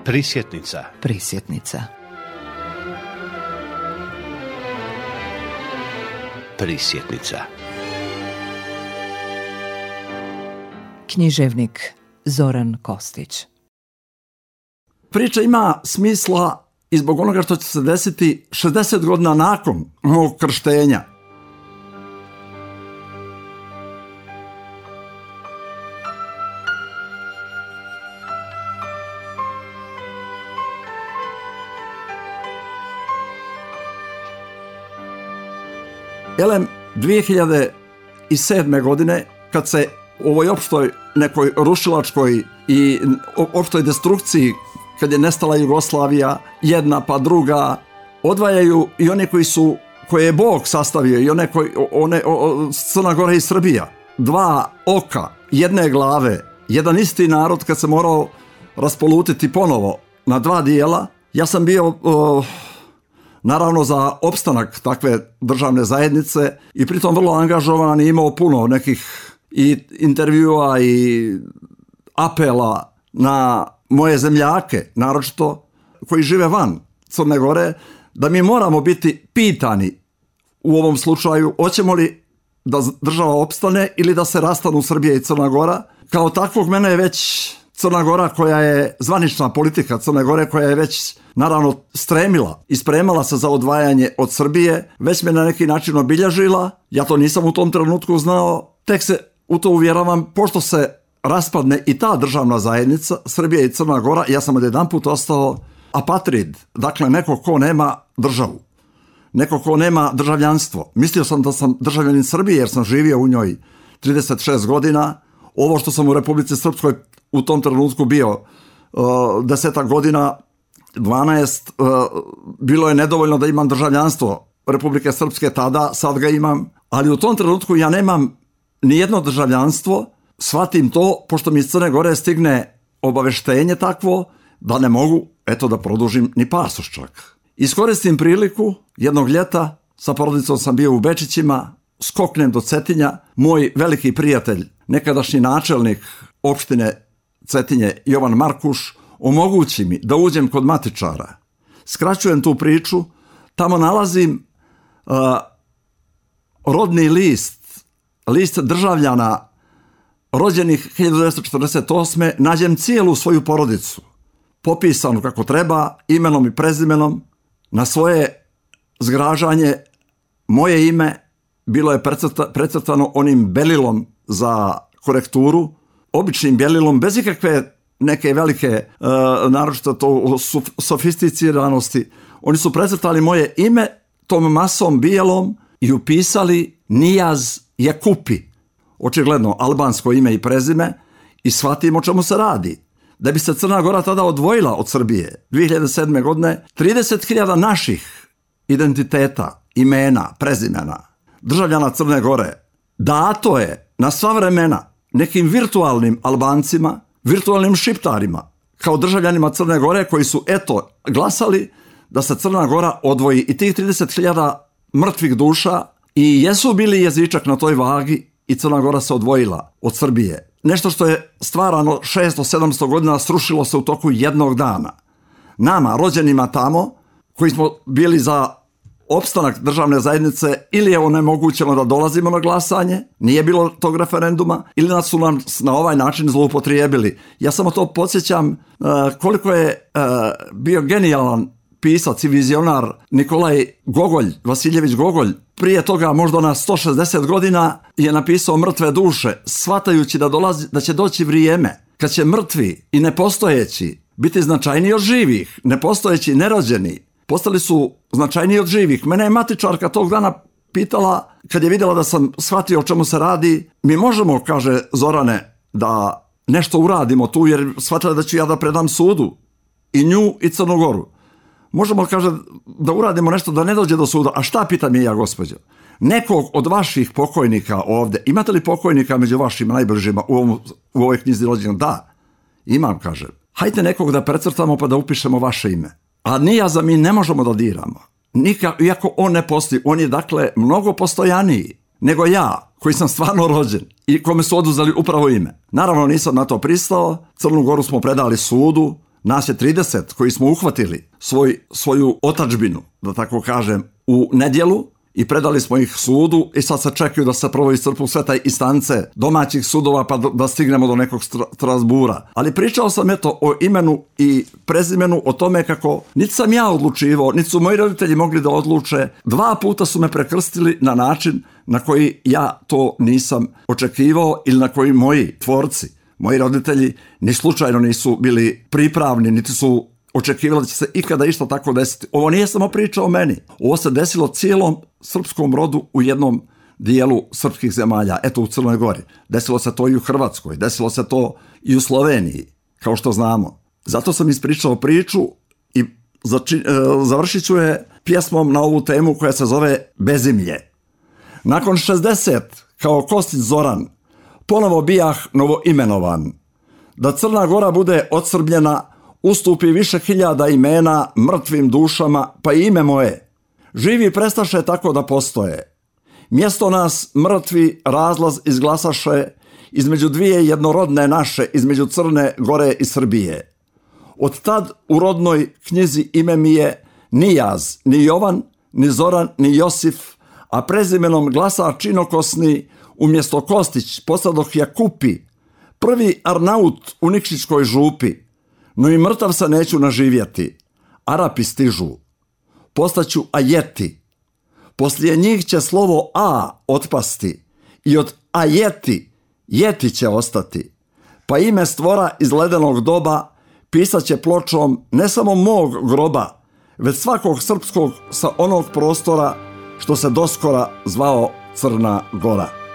Prisjetnica. Prisjetnica. Prisjetnica. Književnik Zoran Kostić. Priča ima smisla i zbog onoga što će se desiti 60 godina nakon mog krštenja. Elem, 2007. godine, kad se u ovoj opštoj nekoj rušilačkoj i opštoj destrukciji, kad je nestala Jugoslavija, jedna pa druga, odvajaju i one koje je Bog sastavio, i one Crna Gora i Srbija. Dva oka, jedne glave, jedan isti narod kad se morao raspolutiti ponovo na dva dijela. Ja sam bio naravno za opstanak takve državne zajednice i pritom vrlo angažovan i imao puno nekih i intervjua i apela na moje zemljake, naročito koji žive van Crne Gore, da mi moramo biti pitani u ovom slučaju hoćemo li da država opstane ili da se rastanu Srbija i Crna Gora. Kao takvog mene je već Crna Gora, koja je zvanična politika Crne Gore, koja je već naravno stremila i spremala se za odvajanje od Srbije, već me na neki način obilježila. Ja to nisam u tom trenutku znao, tek se u to uvjeravam pošto se raspadne i ta državna zajednica, Srbija i Crna Gora, ja sam odjedanput ostao apatrid, dakle neko ko nema državu, neko ko nema državljanstvo. Mislio sam da sam državljanin Srbije jer sam živio u njoj 36 godina. Ovo što sam u Republici Srpskoj u tom trenutku bio 10 godina, 12, bilo je nedovoljno da imam državljanstvo Republike Srpske tada, sad ga imam, ali u tom trenutku ja nemam nijedno državljanstvo. Shvatim to pošto mi iz Crne Gore stigne obaveštenje takvo da ne mogu, da produžim ni pasoš čak. Iskoristim priliku, jednog ljeta sa porodicom sam bio u Bečićima, skoknem do Cetinja, moj veliki prijatelj, nekadašnji načelnik opštine Cetinje, Jovan Markuš, omogući mi da uđem kod matičara. Skraćujem tu priču, tamo nalazim rodni list državljana rođenih 1948. Nađem cijelu svoju porodicu, popisanu kako treba, imenom i prezimenom. Na svoje zgražanje moje ime bilo je precrtano onim belilom za korekturu, običnim belilom, bez ikakve neke velike, naročito to sofisticiranosti. Oni su precrtali moje ime tom masom bijelom i upisali Nijaz Jakupi, očigledno albansko ime i prezime, i shvatim o čemu se radi. Da bi se Crna Gora tada odvojila od Srbije 2007. godine, 30.000 naših identiteta, imena, prezimena, državljana Crne Gore, dato je na sva vremena nekim virtualnim Albancima, virtualnim Šiptarima, kao državljanima Crne Gore koji su glasali da se Crna Gora odvoji, i tih 30.000 mrtvih duša i jesu bili jezičak na toj vagi i Crna Gora se odvojila od Srbije. Nešto što je stvarano 600-700 godina srušilo se u toku jednog dana. Nama, rođenima tamo, koji smo bili za opstanak državne zajednice, ili je onemogućeno da dolazimo na glasanje, nije bilo tog referenduma, ili su nam na ovaj način zloupotrijebili. Ja samo to podsjećam koliko je bio genijalan pisac i vizionar Nikolaj Gogolj, Vasiljević Gogolj. Prije toga, možda na 160 godina, je napisao Mrtve duše, shvatajući da će doći vrijeme kad će mrtvi i nepostojeći biti značajniji od živih. Nepostojeći, nerođeni postali su značajniji od živih. Mene je matičarka tog dana pitala, kad je vidjela da sam shvatio o čemu se radi, mi možemo, kaže Zorane, da nešto uradimo tu, jer shvatila da ću ja da predam sudu i nju i Crnu Goru. Možemo, kaže, da uradimo nešto da ne dođe do suda. A šta, pitam je ja, gospođo? Nekog od vaših pokojnika ovdje, imate li pokojnika među vašim najbližima u ovoj knjizi rođendan? Da, imam, kaže. Hajte nekog da precrtamo pa da upišemo vaše ime. A Nijaza mi ne možemo da diramo. Iako on ne postoji, on je dakle mnogo postojaniji nego ja, koji sam stvarno rođen i kome su oduzeli upravo ime. Naravno nisam na to pristao, Crnu Goru smo predali sudu, Nas je 30 koji smo uhvatili svoju otadžbinu, da tako kažem, u nedjelu i predali smo ih sudu i sad se čekaju da se prvo iscrpu sve taj instance domaćih sudova pa da stignemo do nekog Strasbura. Ali pričao sam o imenu i prezimenu, o tome kako niti sam ja odlučivao, niti su moji roditelji mogli da odluče. 2 puta su me prekrstili na način na koji ja to nisam očekivao ili na koji moji tvorci, moji roditelji ni slučajno nisu bili pripravni, niti su očekivali da će se ikada isto tako desiti. Ovo nije samo priča o meni. Ovo se desilo cijelom srpskom rodu u jednom dijelu srpskih zemalja. Eto, u Crnoj Gori. Desilo se to i u Hrvatskoj. Desilo se to i u Sloveniji, kao što znamo. Zato sam ispričao priču i završit ću je pjesmom na ovu temu koja se zove Bezimlje. Nakon 60, kao Kostić Zoran, ponovo bijah novoimenovan. Da Crna Gora bude odsrbljena, ustupi više hiljada imena mrtvim dušama, pa i ime moje. Živi prestaše tako da postoje. Mjesto nas mrtvi razlaz izglasaše između dvije jednorodne naše, između Crne Gore i Srbije. Od tad u rodnoj knjizi ime mi je ni Jaz, ni Jovan, ni Zoran, ni Josif, a prezimenom glasač inokosni umjesto Kostić postadoh Jakupi, prvi Arnaut u Nikšićkoj župi. No i mrtav se neću naživjeti. Arapi stižu. Postaću Ajeti. Poslije njih će slovo A otpasti i od Ajeti Jeti će ostati. Pa ime stvora iz ledenog doba pisat će pločom ne samo mog groba, već svakog srpskog sa onog prostora što se doskora zvao Crna Gora.